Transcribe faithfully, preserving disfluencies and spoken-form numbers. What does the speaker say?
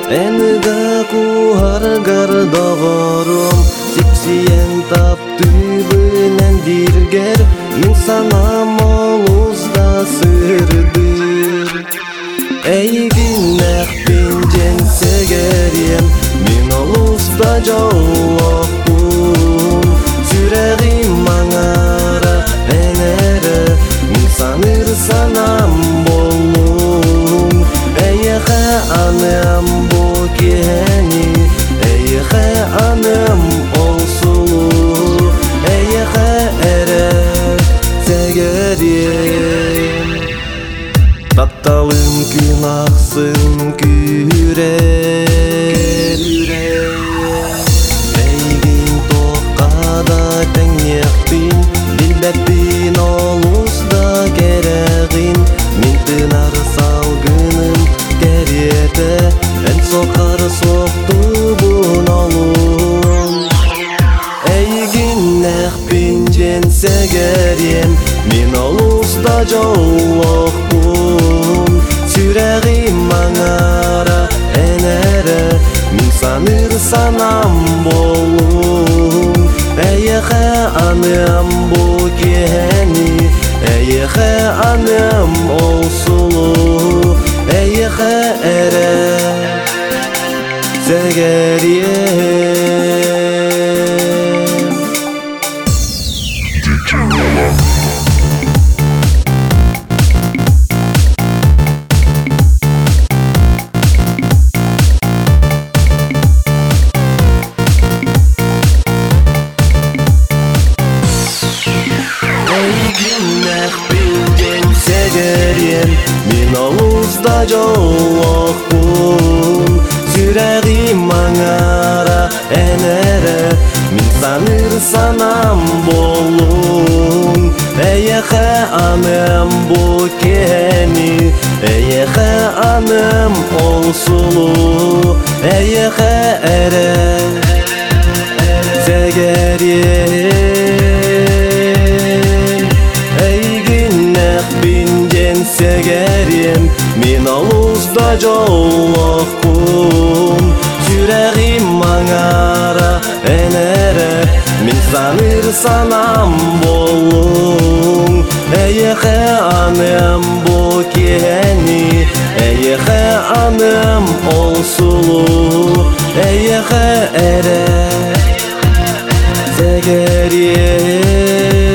Энга куаргар догорум Сипсиен таптыбынен диргер Мен санам олузда сырдыр Эйгиннэх пинжен сегерем Мен олузда жолокпун Сүрегим маңара энере Мен саныр санам болум Эйхэ анем бокени Эйхэ анем олсулу Эйхэ эре сегерем Тапталым күн ақсын күрер Эйгин тоққада тәңнеқпин Билбәппин олузда керегин Мен тынар салгыным кереті Ән соқар соқты бұн олун Эйгин нәқпин жен сегерем Мен олузда жолоқпун Сүрегим маңара энере Мен саныр санам болум Эйхэ анем бокени Эйхэ анем олсулу Эйхэ эре сегерем Мен олузда жолоқпун Сүрегим маңара энере Мен саныр санам болум Эйхэ анем бокени Эйхэ анем олсулу Эйхэ эре сегерем сегерем Мен олузда жолоқпун Сүрегим маңара энере Мен саныр санам болум Эйхэ анем бокени Эйхэ анем олсулу Эйхэ эре сегерем